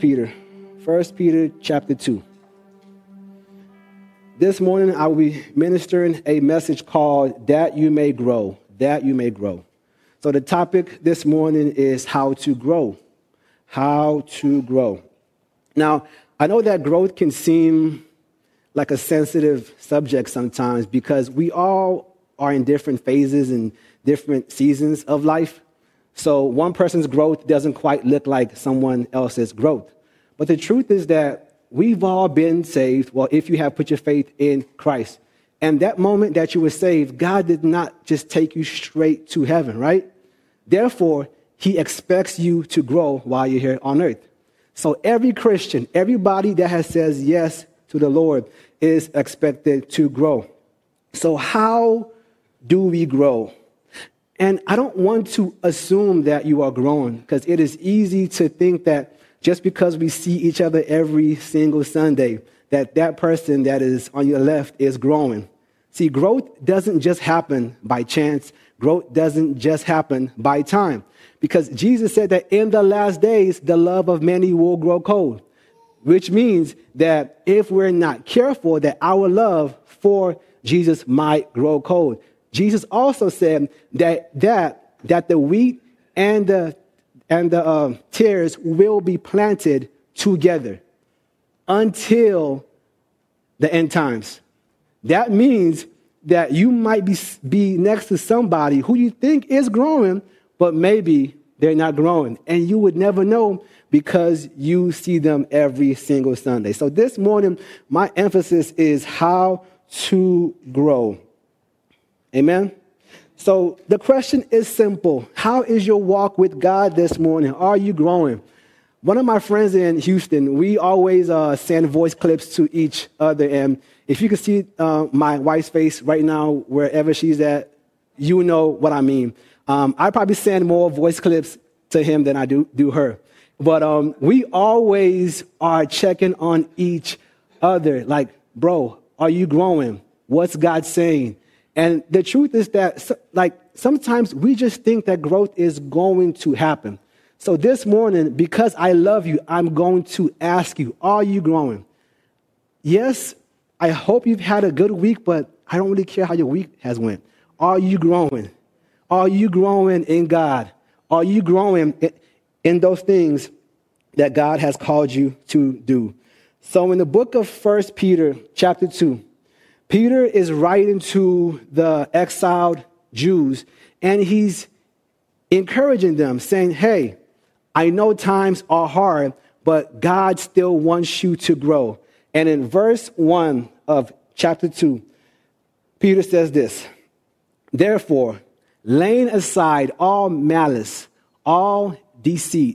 Peter. 1 Peter chapter 2. This morning I will be ministering a message called That You May Grow. That You May Grow. So the topic this morning is how to grow. How to grow. Now, I know that growth can seem like a sensitive subject sometimes because we all are in different phases and different seasons of life. So one person's growth doesn't quite look like someone else's growth. But the truth is that we've all been saved, well, if you have put your faith in Christ. And that moment that you were saved, God did not just take you straight to heaven, right? Therefore, he expects you to grow while you're here on earth. So every Christian, everybody that has says yes to the Lord is expected to grow. So how do we grow? And I don't want to assume that you are growing because it is easy to think that just because we see each other every single Sunday, that person that is on your left is growing. See, growth doesn't just happen by chance. Growth doesn't just happen by time. Because Jesus said that in the last days, the love of many will grow cold. Which means that if we're not careful, that our love for Jesus might grow cold. Jesus also said that the wheat and the tares will be planted together until the end times. That means that you might be next to somebody who you think is growing, but maybe they're not growing. And you would never know because you see them every single Sunday. So this morning, my emphasis is how to grow. Amen? So the question is simple. How is your walk with God this morning? Are you growing? One of my friends in Houston, we always send voice clips to each other. And if you can see my wife's face right now, wherever she's at, you know what I mean. I probably send more voice clips to him than I do her. But we always are checking on each other. Like, bro, are you growing? What's God saying? And the truth is that, sometimes we just think that growth is going to happen. So this morning, because I love you, I'm going to ask you, are you growing? Yes, I hope you've had a good week, but I don't really care how your week has went. Are you growing? Are you growing in God? Are you growing in those things that God has called you to do? So in the book of 1 Peter chapter 2, Peter is writing to the exiled Jews, and he's encouraging them, saying, hey, I know times are hard, but God still wants you to grow. And in verse 1 of chapter 2, Peter says this, therefore, laying aside all malice, all deceit,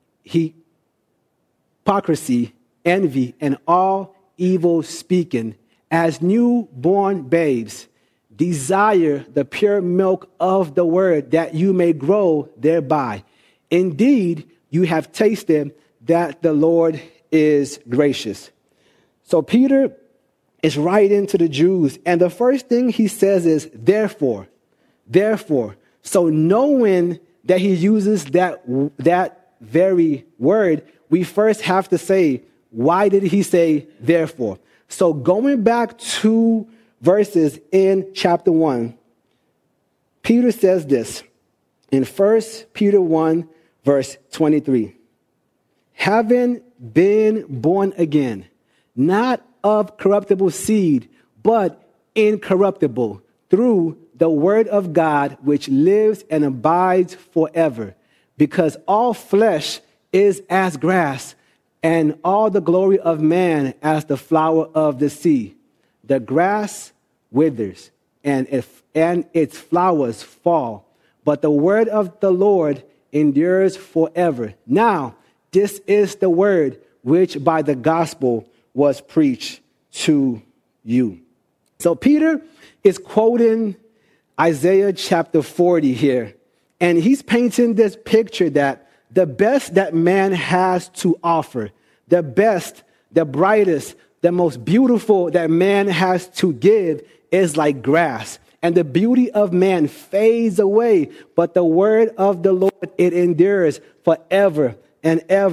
hypocrisy, envy, and all evil speaking, as newborn babes, desire the pure milk of the word that you may grow thereby. Indeed, you have tasted that the Lord is gracious. So Peter is writing to the Jews, and the first thing he says is, therefore. So knowing that he uses that very word, we first have to say, why did he say therefore? So going back to verses in chapter 1, Peter says this in 1 Peter 1, verse 23. Having been born again, not of corruptible seed, but incorruptible, through the word of God, which lives and abides forever. Because all flesh is as grass, and all the glory of man as the flower of the sea. The grass withers, and its flowers fall, but the word of the Lord endures forever. Now, this is the word which by the gospel was preached to you. So Peter is quoting Isaiah chapter 40 here, and he's painting this picture that the best that man has to offer, the best, the brightest, the most beautiful that man has to give is like grass. And the beauty of man fades away, but the word of the Lord, it endures forever and ever.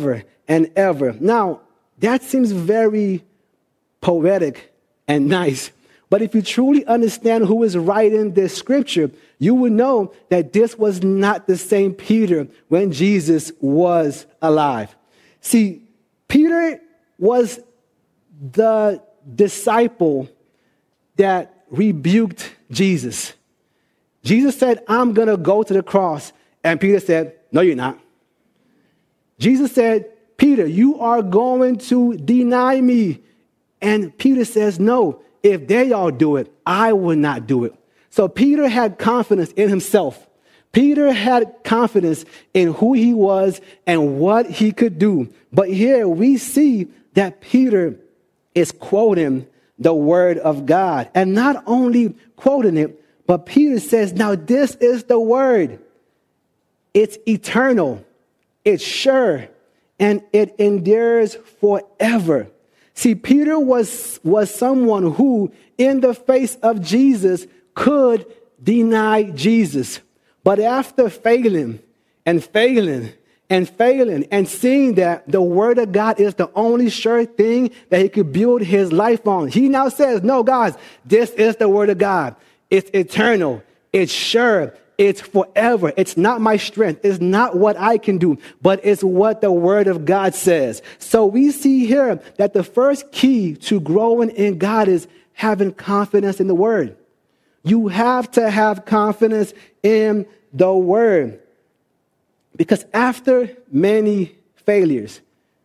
and ever. Now, that seems very poetic and nice. But if you truly understand who is writing this scripture, you would know that this was not the same Peter when Jesus was alive. See, Peter was the disciple that rebuked Jesus. Jesus said, I'm going to go to the cross. And Peter said, no, you're not. Jesus said, Peter, you are going to deny me. And Peter says, no, if they all do it, I will not do it. So Peter had confidence in himself. Peter had confidence in who he was and what he could do. But here we see that Peter is quoting the word of God. And not only quoting it, but Peter says, now this is the word. It's eternal, it's sure, and it endures forever. See, Peter was someone who, in the face of Jesus, could deny Jesus. But after failing and failing and failing and seeing that the word of God is the only sure thing that he could build his life on, he now says, no, guys, this is the word of God. It's eternal. It's sure. It's forever. It's not my strength. It's not what I can do, but it's what the word of God says. So we see here that the first key to growing in God is having confidence in the word. You have to have confidence in the word. Because after many failures,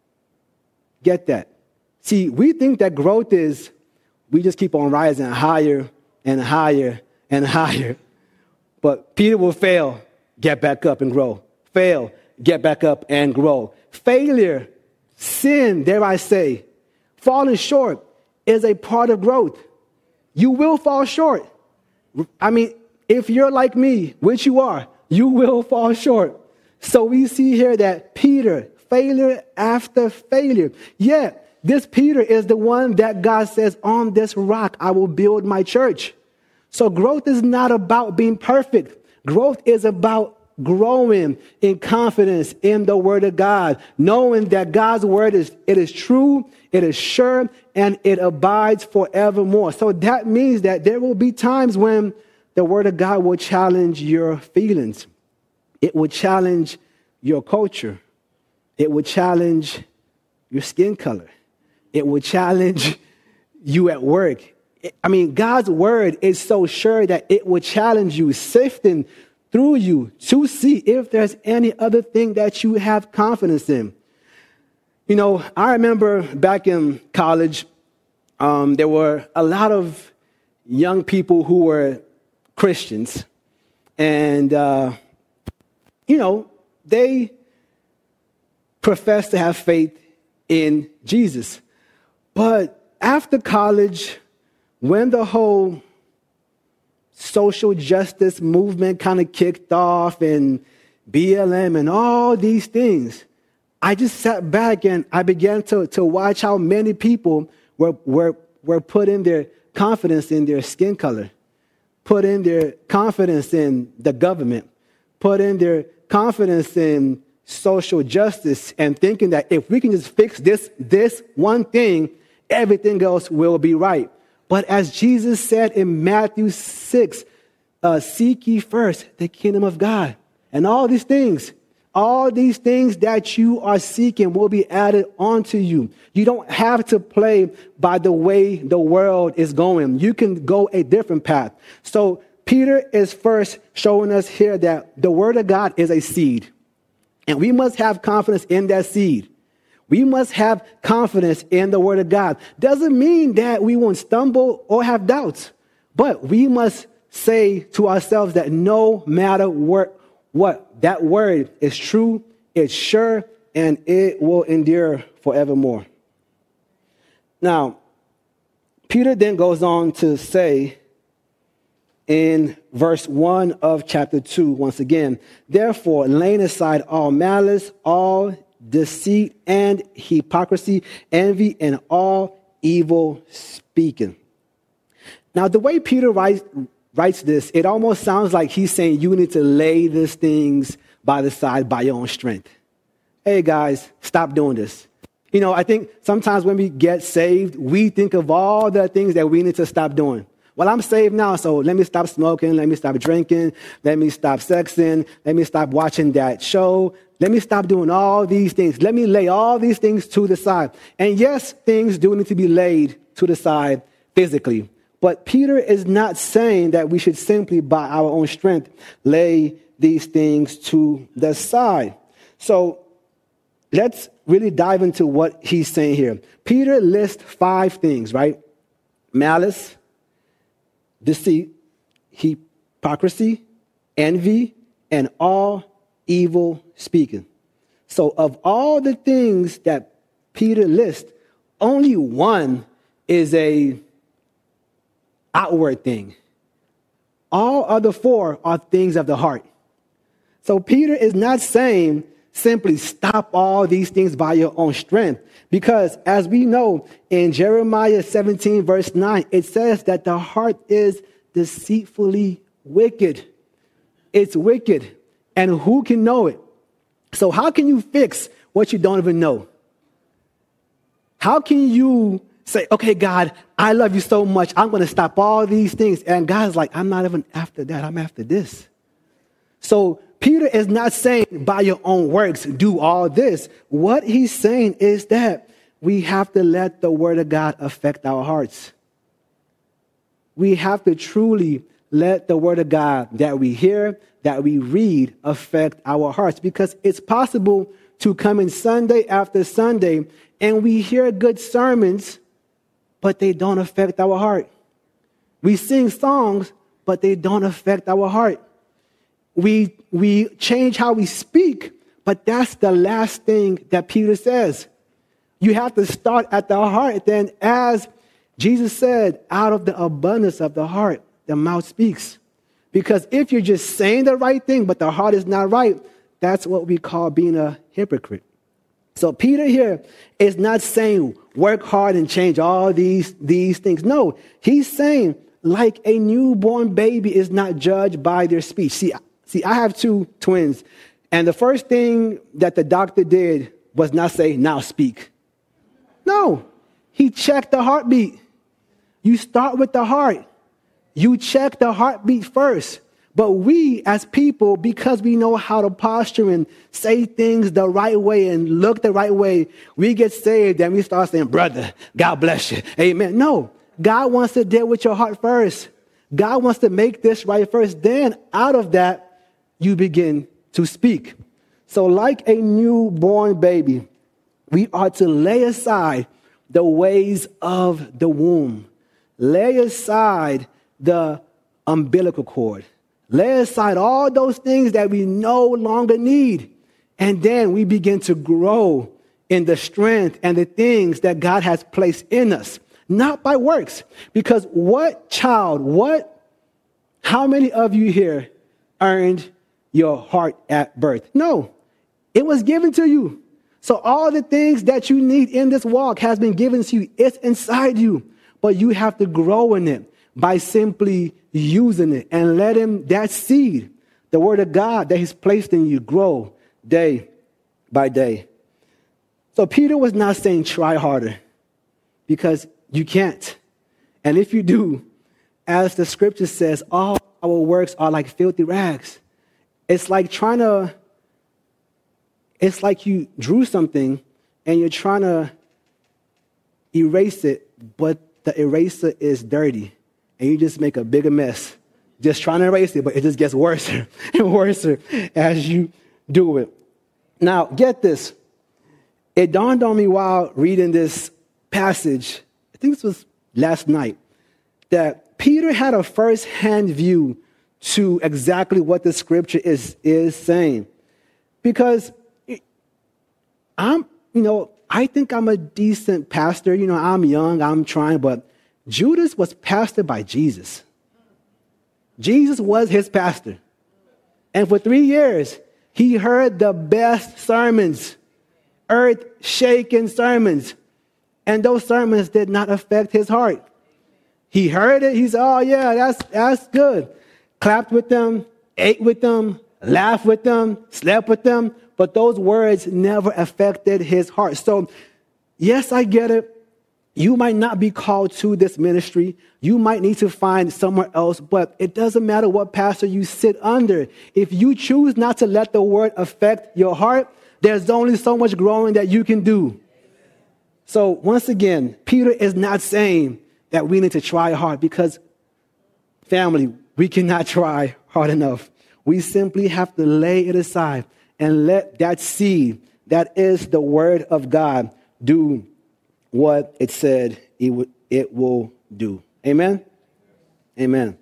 get that. See, we think that growth is, we just keep on rising higher and higher and higher. But Peter will fail, get back up and grow. Fail, get back up and grow. Failure, sin, dare I say, falling short is a part of growth. You will fall short. I mean, if you're like me, which you are, you will fall short. So we see here that Peter, failure after failure. Yeah, this Peter is the one that God says, on this rock I will build my church. So growth is not about being perfect. Growth is about growing in confidence in the word of God, knowing that God's word is true, it is sure, and it abides forevermore. So that means that there will be times when the word of God will challenge your feelings. It will challenge your culture. It will challenge your skin color. It will challenge you at work. I mean, God's word is so sure that it will challenge you, sifting through you to see if there's any other thing that you have confidence in. You know, I remember back in college, there were a lot of young people who were Christians. And, they professed to have faith in Jesus. But after college, when the whole social justice movement kind of kicked off and BLM and all these things, I just sat back and I began to watch how many people were putting their confidence in their skin color, put in their confidence in the government, put in their confidence in social justice, and thinking that if we can just fix this one thing, everything else will be right. But as Jesus said in Matthew 6, seek ye first the kingdom of God. And all these things that you are seeking will be added onto you. You don't have to play by the way the world is going. You can go a different path. So Peter is first showing us here that the word of God is a seed. And we must have confidence in that seed. We must have confidence in the word of God. Doesn't mean that we won't stumble or have doubts, but we must say to ourselves that no matter what, that word is true, it's sure, and it will endure forevermore. Now, Peter then goes on to say in verse 1 of chapter 2, once again, therefore, laying aside all malice, all deceit and hypocrisy, envy, and all evil speaking. Now, the way Peter writes this, it almost sounds like he's saying you need to lay these things by the side by your own strength. hey, guys, stop doing this. You know, I think sometimes when we get saved, we think of all the things that we need to stop doing. Well, I'm saved now, so let me stop smoking, let me stop drinking, let me stop sexing, let me stop watching that show, let me stop doing all these things. Let me lay all these things to the side. And yes, things do need to be laid to the side physically. But Peter is not saying that we should simply, by our own strength, lay these things to the side. So let's really dive into what he's saying here. Peter lists 5 things, right? Malice, deceit, hypocrisy, envy, and all evil speaking. So of all the things that Peter lists, only one is a outward thing. All other 4 are things of the heart. So Peter is not saying simply stop all these things by your own strength. Because as we know in Jeremiah 17 verse 9, it says that the heart is deceitfully wicked. It's wicked. And who can know it? So how can you fix what you don't even know? How can you say, okay, God, I love you so much. I'm going to stop all these things. And God's like, I'm not even after that. I'm after this. So Peter is not saying by your own works, do all this. What he's saying is that we have to let the word of God affect our hearts. We have to truly let the word of God that we hear, that we read, affect our hearts. Because it's possible to come in Sunday after Sunday and we hear good sermons, but they don't affect our heart. We sing songs, but they don't affect our heart. We change how we speak, but that's the last thing that Peter says. You have to start at the heart. Then as Jesus said, out of the abundance of the heart, the mouth speaks. Because if you're just saying the right thing, but the heart is not right, that's what we call being a hypocrite. So Peter here is not saying work hard and change all these things. No, he's saying like a newborn baby is not judged by their speech. See, I have 2 twins, and the first thing that the doctor did was not say, now speak. No, he checked the heartbeat. You start with the heart. You check the heartbeat first. But we as people, because we know how to posture and say things the right way and look the right way, we get saved and we start saying, brother, God bless you. Amen. No, God wants to deal with your heart first. God wants to make this right first. Then out of that, you begin to speak. So like a newborn baby, we are to lay aside the ways of the womb. Lay aside the umbilical cord. Lay aside all those things that we no longer need. And then we begin to grow in the strength and the things that God has placed in us. Not by works. Because how many of you here earned your heart at birth? No, it was given to you. So all the things that you need in this walk has been given to you. It's inside you, but you have to grow in it by simply using it and letting that seed, the word of God that he's placed in you, grow day by day. So Peter was not saying try harder, because you can't. And if you do, as the scripture says, all our works are like filthy rags. It's like you drew something and you're trying to erase it, but the eraser is dirty and you just make a bigger mess. Just trying to erase it, but it just gets worse and worse as you do it. Now, get this. It dawned on me while reading this passage, I think this was last night, that Peter had a first-hand view to exactly what the scripture is saying. Because I think I'm a decent pastor. I'm young, I'm trying, but Judas was pastored by Jesus. Jesus was his pastor. And for 3 years, he heard the best sermons, earth-shaking sermons. And those sermons did not affect his heart. He heard it. He said, oh, yeah, that's good. Clapped with them, ate with them, laughed with them, slept with them. but those words never affected his heart. So, yes, I get it. You might not be called to this ministry. You might need to find somewhere else, but it doesn't matter what pastor you sit under. If you choose not to let the word affect your heart, there's only so much growing that you can do. So once again, Peter is not saying that we need to try hard because, family, we cannot try hard enough. We simply have to lay it aside and let that seed, that is the word of God, do what it said it will do. Amen? Amen.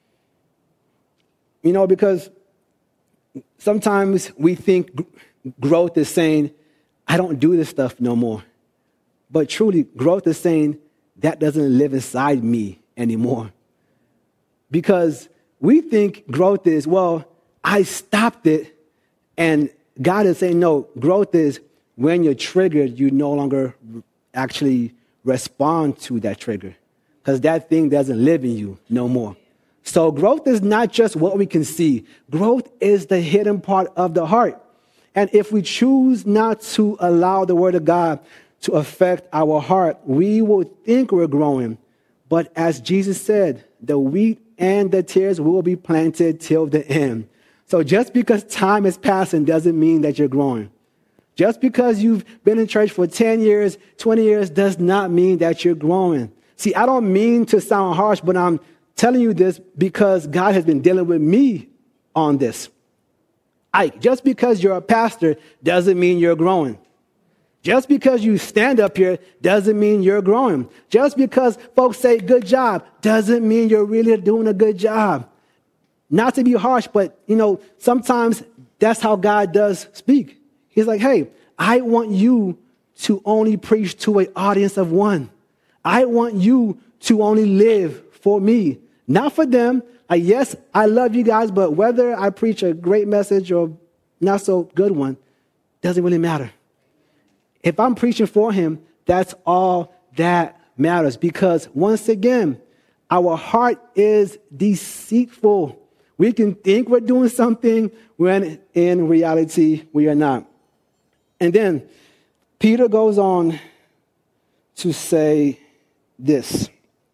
You know, because sometimes we think growth is saying, I don't do this stuff no more. But truly, growth is saying that doesn't live inside me anymore. Because we think growth is, well, I stopped it. And God is saying, no, growth is when you're triggered, you no longer actually respond to that trigger. Because that thing doesn't live in you no more. So growth is not just what we can see. Growth is the hidden part of the heart. And if we choose not to allow the word of God to affect our heart, we will think we're growing. But as Jesus said, the wheat and the tares will be planted till the end. So just because time is passing doesn't mean that you're growing. Just because you've been in church for 10 years, 20 years does not mean that you're growing. See, I don't mean to sound harsh, but I'm telling you this because God has been dealing with me on this. Just because you're a pastor doesn't mean you're growing. Just because you stand up here doesn't mean you're growing. Just because folks say good job doesn't mean you're really doing a good job. Not to be harsh, but, sometimes that's how God does speak. He's like, hey, I want you to only preach to an audience of one. I want you to only live for me, not for them. Yes, I love you guys, but whether I preach a great message or not so good one doesn't really matter. If I'm preaching for him, that's all that matters. Because once again, our heart is deceitful. We can think we're doing something when in reality we are not. And then Peter goes on to say this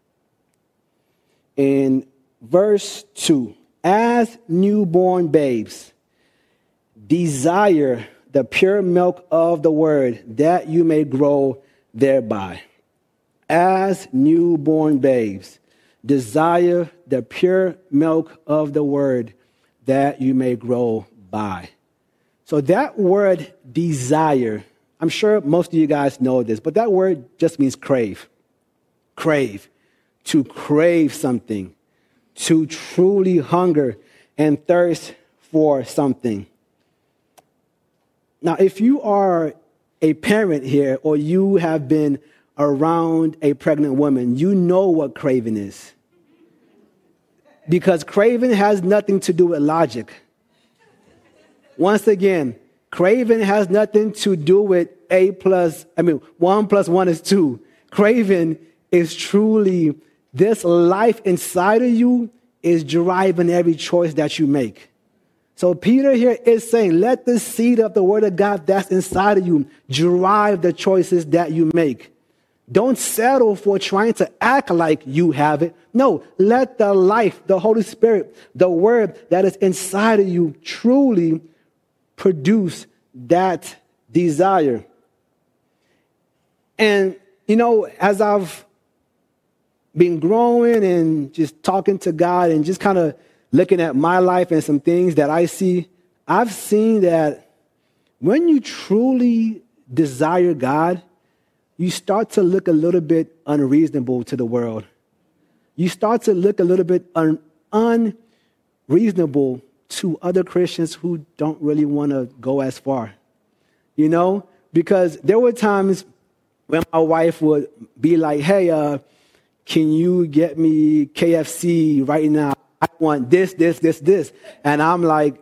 in verse 2. As newborn babes, desire the pure milk of the word, that you may grow thereby. As newborn babes, desire the pure milk of the word, that you may grow by. So that word desire, I'm sure most of you guys know this, but that word just means crave. Crave. To crave something. To truly hunger and thirst for something. Now, if you are a parent here or you have been around a pregnant woman, you know what craving is. Because craving has nothing to do with logic. Once again, craving has nothing to do with 1 plus 1 is 2. Craving is truly this life inside of you is driving every choice that you make. So Peter here is saying, let the seed of the word of God that's inside of you drive the choices that you make. Don't settle for trying to act like you have it. No, let the life, the Holy Spirit, the word that is inside of you truly produce that desire. And, as I've been growing and just talking to God and just kind of looking at my life and some things that I see, I've seen that when you truly desire God, you start to look a little bit unreasonable to the world. You start to look a little bit unreasonable to other Christians who don't really want to go as far. Because there were times when my wife would be like, hey, can you get me KFC right now? I want this. And I'm like,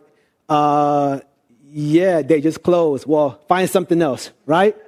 yeah, they just closed. Well, find something else, right?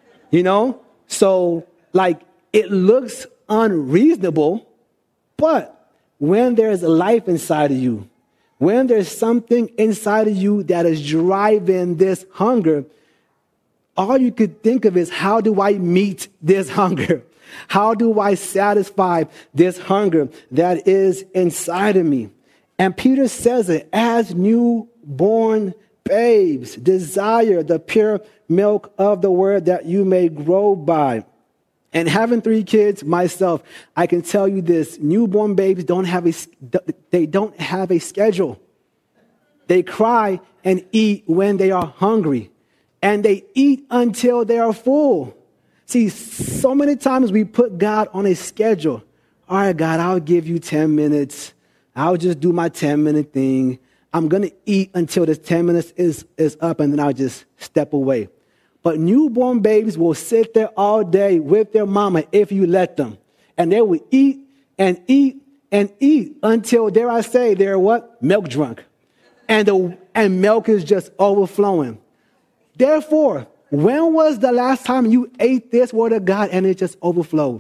So it looks unreasonable, but when there's a life inside of you, when there's something inside of you that is driving this hunger, all you could think of is, how do I meet this hunger? How do I satisfy this hunger that is inside of me? And Peter says it, as newborn babes, desire the pure milk of the word that you may grow by. And having 3 kids myself, I can tell you this: newborn babies don't have a schedule. They cry and eat when they are hungry, and they eat until they are full. See, so many times we put God on a schedule. All right, God, I'll give you 10 minutes. I'll just do my 10-minute thing. I'm going to eat until this 10 minutes is up, and then I'll just step away. But newborn babies will sit there all day with their mama if you let them. And they will eat and eat and eat until, dare I say, they're what? Milk drunk. And milk is just overflowing. Therefore, when was the last time you ate this word of God and it just overflowed?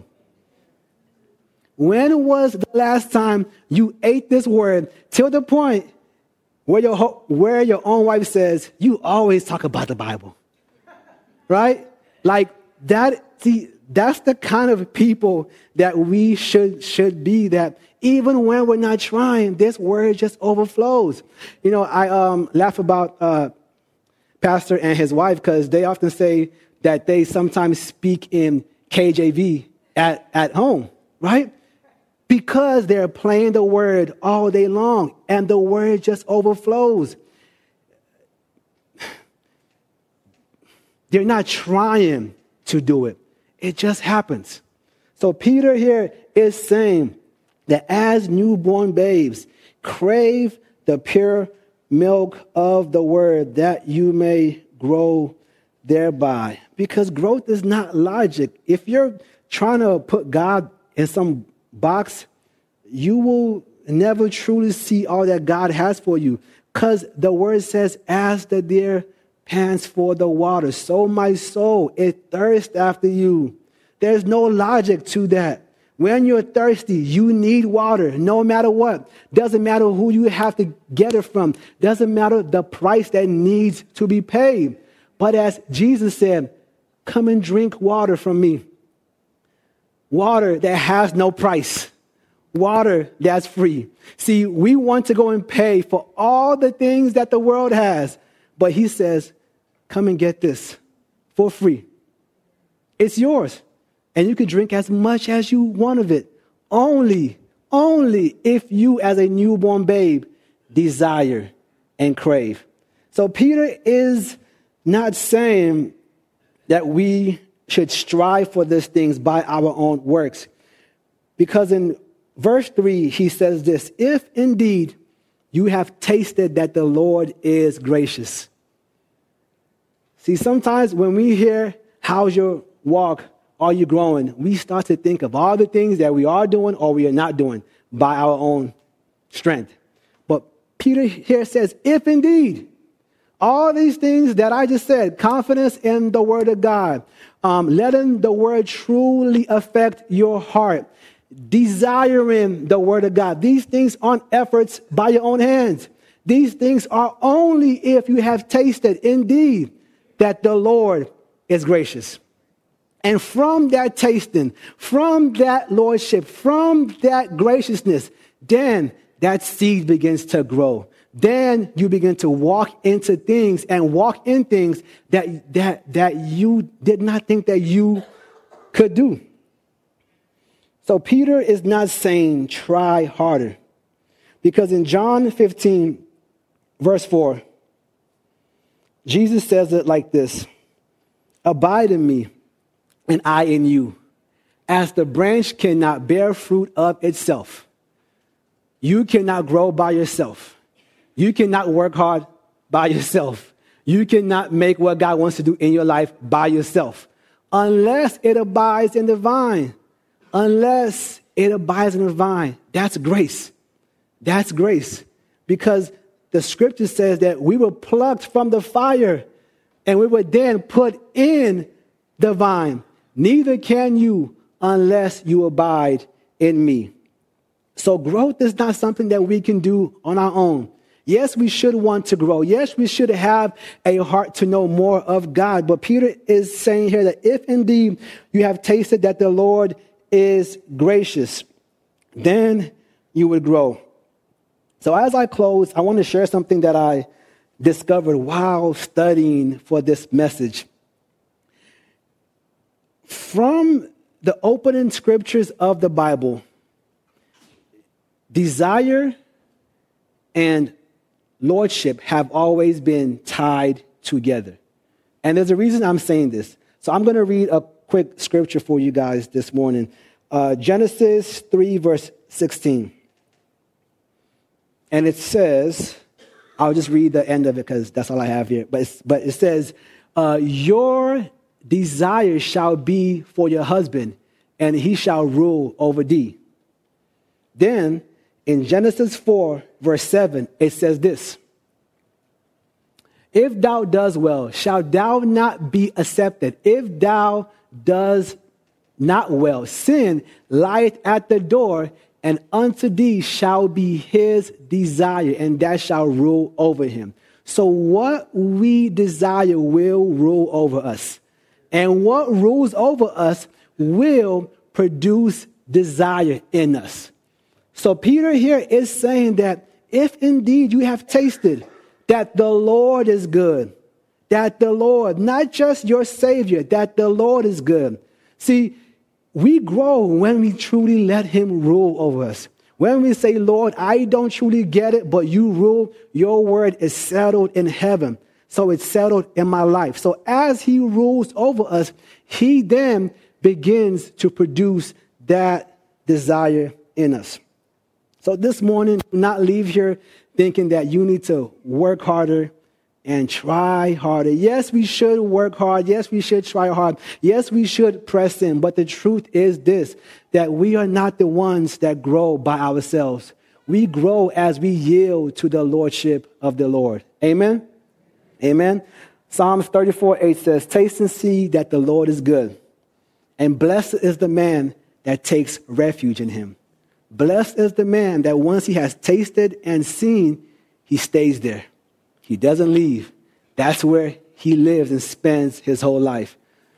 When was the last time you ate this word till the point where your own wife says, you always talk about the Bible? Right? Like that. See, that's the kind of people that we should be, that even when we're not trying, this word just overflows. You know, I laugh about Pastor and his wife, because they often say that they sometimes speak in KJV at home, right? Because they're playing the word all day long, and the word just overflows. They're not trying to do it. It just happens. So Peter here is saying that as newborn babes, crave the pure milk of the word that you may grow thereby. Because growth is not logic. If you're trying to put God in some box, you will never truly see all that God has for you. Because the word says, as the deer pants for the water, so my soul, it thirsts after you. There's no logic to that. When you're thirsty, you need water, no matter what. Doesn't matter who you have to get it from. Doesn't matter the price that needs to be paid. But as Jesus said, come and drink water from me. Water that has no price. Water that's free. See, we want to go and pay for all the things that the world has. But he says, come and get this for free. It's yours. And you can drink as much as you want of it. Only if you, as a newborn babe, desire and crave. So Peter is not saying that we should strive for these things by our own works. Because in verse 3, he says this: if indeed you have tasted that the Lord is gracious. See, sometimes when we hear, how's your walk? Are you growing? We start to think of all the things that we are doing or we are not doing by our own strength. But Peter here says, if indeed, all these things that I just said, confidence in the word of God, letting the word truly affect your heart, desiring the word of God, these things aren't efforts by your own hands. These things are only if you have tasted indeed that the Lord is gracious. And from that tasting, from that lordship, from that graciousness, then that seed begins to grow. Then you begin to walk into things and walk in things that you did not think that you could do. So Peter is not saying try harder. Because in John 15, verse 4, Jesus says it like this: abide in me, and I in you. As the branch cannot bear fruit of itself, you cannot grow by yourself. You cannot work hard by yourself. You cannot make what God wants to do in your life by yourself, unless it abides in the vine. Unless it abides in the vine. That's grace. That's grace. Because the scripture says that we were plucked from the fire and we were then put in the vine. Neither can you unless you abide in me. So growth is not something that we can do on our own. Yes, we should want to grow. Yes, we should have a heart to know more of God. But Peter is saying here that if indeed you have tasted that the Lord is gracious, then you would grow. So as I close, I want to share something that I discovered while studying for this message. From the opening scriptures of the Bible, desire and lordship have always been tied together. And there's a reason I'm saying this. So I'm going to read a quick scripture for you guys this morning. Genesis 3, verse 16. And it says, I'll just read the end of it because that's all I have here. But it says, your desire shall be for your husband, and he shall rule over thee. Then in Genesis 4, verse 7, it says this. If thou does well, shalt thou not be accepted? If thou does not well, sin lieth at the door, and unto thee shall be his desire, and that shall rule over him. So what we desire will rule over us. And what rules over us will produce desire in us. So Peter here is saying that if indeed you have tasted that the Lord is good, that the Lord, not just your Savior, that the Lord is good. See, we grow when we truly let him rule over us. When we say, Lord, I don't truly get it, but you rule, your word is settled in heaven. So it's settled in my life. So as he rules over us, he then begins to produce that desire in us. So this morning, do not leave here thinking that you need to work harder and try harder. Yes, we should work hard. Yes, we should try hard. Yes, we should press in. But the truth is this, that we are not the ones that grow by ourselves. We grow as we yield to the lordship of the Lord. Amen? Amen. Psalms 34:8 says, taste and see that the Lord is good. And blessed is the man that takes refuge in him. Blessed is the man that once he has tasted and seen, he stays there. He doesn't leave. That's where he lives and spends his whole life.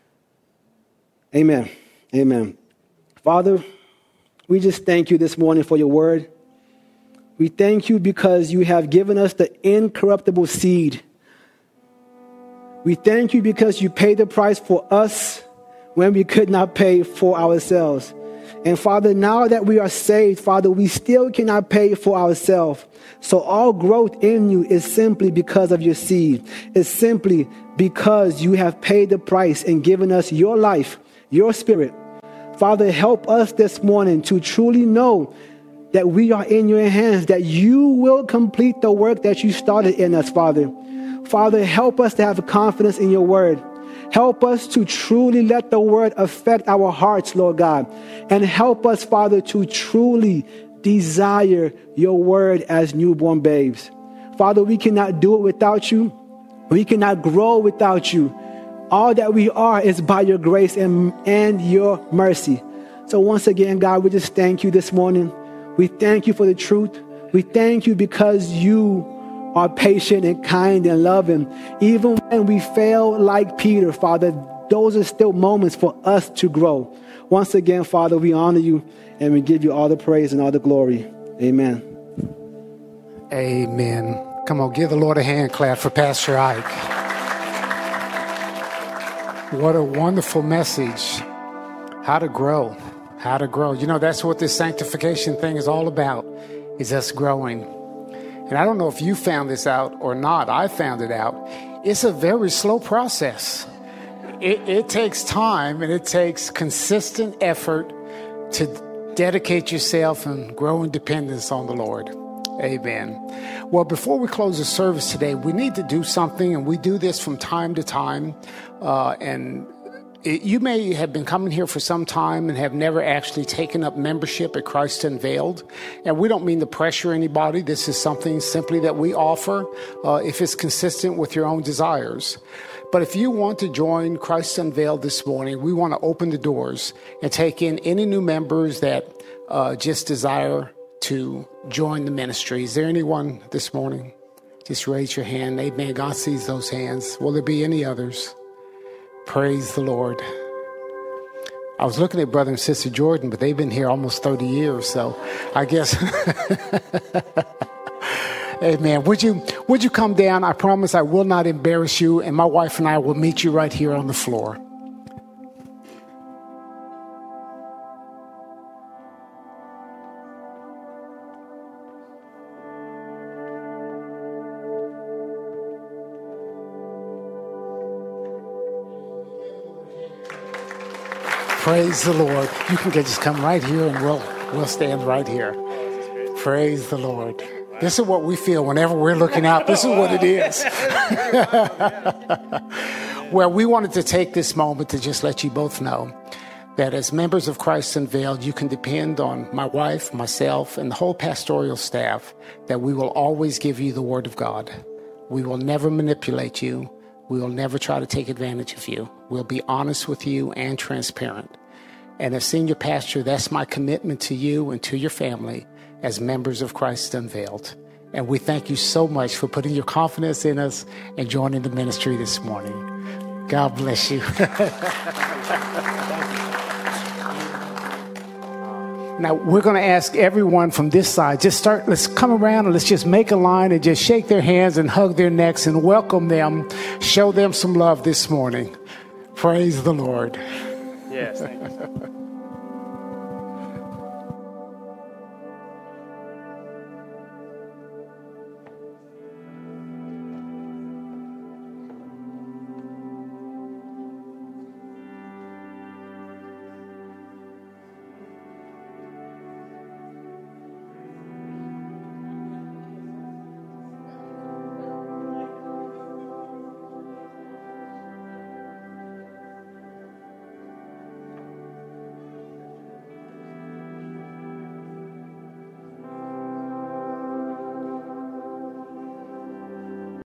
Amen. Amen. Father, we just thank you this morning for your word. We thank you because you have given us the incorruptible seed. We thank you because you paid the price for us when we could not pay for ourselves. And Father, now that we are saved, Father, we still cannot pay for ourselves. So all growth in you is simply because of your seed. It's simply because you have paid the price and given us your life, your spirit. Father, help us this morning to truly know that we are in your hands, that you will complete the work that you started in us, Father. Father, help us to have confidence in your word. Help us to truly let the word affect our hearts, Lord God. And help us, Father, to truly desire your word as newborn babes. Father, we cannot do it without you. We cannot grow without you. All that we are is by your grace and your mercy. So once again, God, we just thank you this morning. We thank you for the truth. We thank you because you are patient and kind and loving. Even when we fail like Peter, Father, those are still moments for us to grow. Once again, Father, we honor you and we give you all the praise and all the glory. Amen. Amen. Come on, give the Lord a hand clap for Pastor Ike. What a wonderful message. How to grow. How to grow. You know, that's what this sanctification thing is all about, is us growing. And I don't know if you found this out or not. I found it out. It's a very slow process. It takes time and it takes consistent effort to dedicate yourself and grow in dependence on the Lord. Amen. Well, before we close the service today, we need to do something, and we do this from time to time. You may have been coming here for some time and have never actually taken up membership at Christ Unveiled. And we don't mean to pressure anybody. This is something simply that we offer if it's consistent with your own desires. But if you want to join Christ Unveiled this morning, we want to open the doors and take in any new members that just desire to join the ministry. Is there anyone this morning? Just raise your hand. Amen. God sees those hands. Will there be any others? Praise the Lord. I was looking at Brother and Sister Jordan, but they've been here almost 30 years, so I guess. Amen. Would you come down? I promise I will not embarrass you, and my wife and I will meet you right here on the floor. Praise the Lord. You can just come right here and we'll stand right here. Praise the Lord. This is what we feel whenever we're looking out. This is what it is. Well, we wanted to take this moment to just let you both know that as members of Christ Unveiled, you can depend on my wife, myself, and the whole pastoral staff that we will always give you the Word of God. We will never manipulate you. We will never try to take advantage of you. We'll be honest with you and transparent. And as senior pastor, that's my commitment to you and to your family as members of Christ Unveiled. And we thank you so much for putting your confidence in us and joining the ministry this morning. God bless you. Now, we're going to ask everyone from this side, let's come around and let's just make a line and just shake their hands and hug their necks and welcome them, show them some love this morning. Praise the Lord. Yes, thank you.